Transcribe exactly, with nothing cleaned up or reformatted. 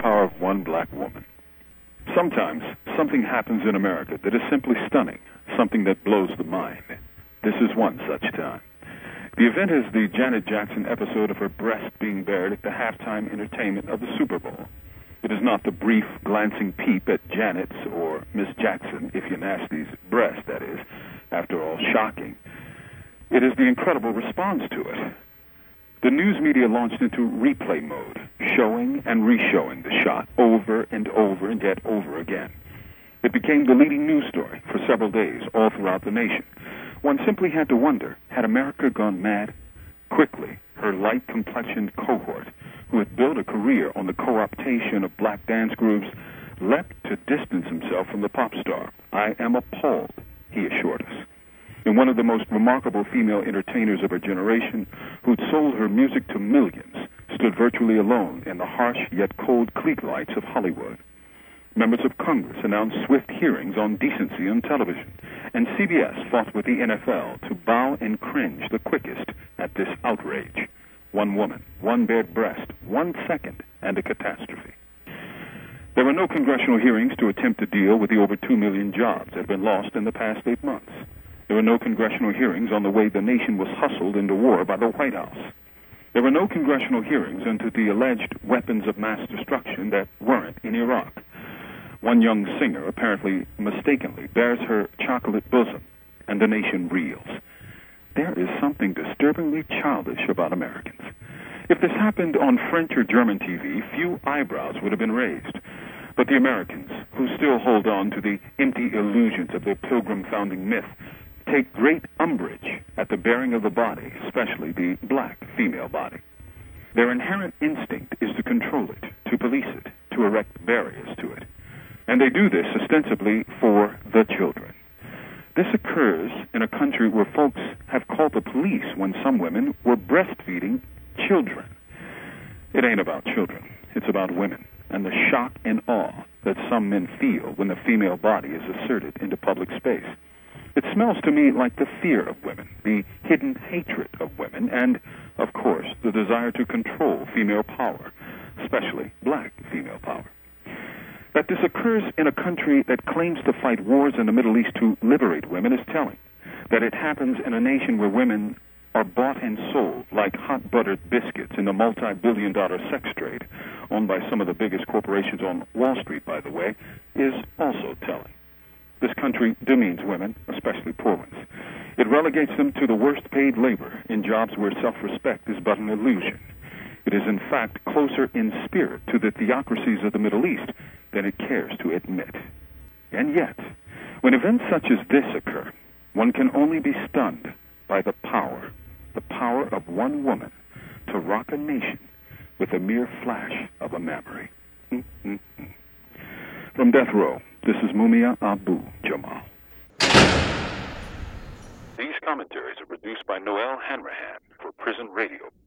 power of one black woman. Sometimes something happens in America that is simply stunning, something that blows the mind. This is one such time. The event is the Janet Jackson episode of her breast being bared at the halftime entertainment of the Super Bowl. It is not the brief, glancing peep at Janet's or Miss Jackson, if you Nasty's breast, that is, after all, shocking. It is the incredible response to it. The news media launched into replay mode, showing and re-showing the shot over and over and yet over again. It became the leading news story for several days all throughout the nation. One simply had to wonder, had America gone mad? Quickly, her light-complexioned cohort, who had built a career on the co-optation of black dance groups, leapt to distance himself from the pop star. "I am appalled," he assured us. And one of the most remarkable female entertainers of her generation, who'd sold her music to millions, stood virtually alone in the harsh yet cold clique lights of Hollywood. Members of Congress announced swift hearings on decency on television, and C B S fought with the N F L to bow and cringe the quickest at this outrage. One woman, one bared breast, one second, and a catastrophe. There were no congressional hearings to attempt to deal with the over two million jobs that had been lost in the past eight months. There were no congressional hearings on the way the nation was hustled into war by the White House. There were no congressional hearings into the alleged weapons of mass destruction that weren't in Iraq. One young singer apparently mistakenly bears her chocolate bosom, and the nation reels. There is something disturbingly childish about Americans. If this happened on French or German T V, few eyebrows would have been raised. But the Americans, who still hold on to the empty illusions of their pilgrim founding myth, take great umbrage at the bearing of the body, especially the black female body. Their inherent instinct is to control it, to police it, to erect barriers to it. And they do this ostensibly for the children. This occurs in a country where folks have called the police when some women were breastfeeding children. It ain't about children. It's about women and the shock and awe that some men feel when the female body is asserted into public space. It smells to me like the fear of women, the hidden hatred of women, and, of course, the desire to control female power, especially black female power. That this occurs in a country that claims to fight wars in the Middle East to liberate women is telling. That it happens in a nation where women are bought and sold like hot buttered biscuits in the multi-billion dollar sex trade, owned by some of the biggest corporations on Wall Street, by the way, is also telling. This country demeans women, especially poor ones. It relegates them to the worst paid labor in jobs where self-respect is but an illusion. It is, in fact, closer in spirit to the theocracies of the Middle East than it cares to admit. And yet, when events such as this occur, one can only be stunned by the power, the power of one woman to rock a nation with a mere flash of a memory. Mm-mm-mm. From Death Row, this is Mumia Abu-Jamal. These commentaries are produced by Noel Hanrahan for Prison Radio.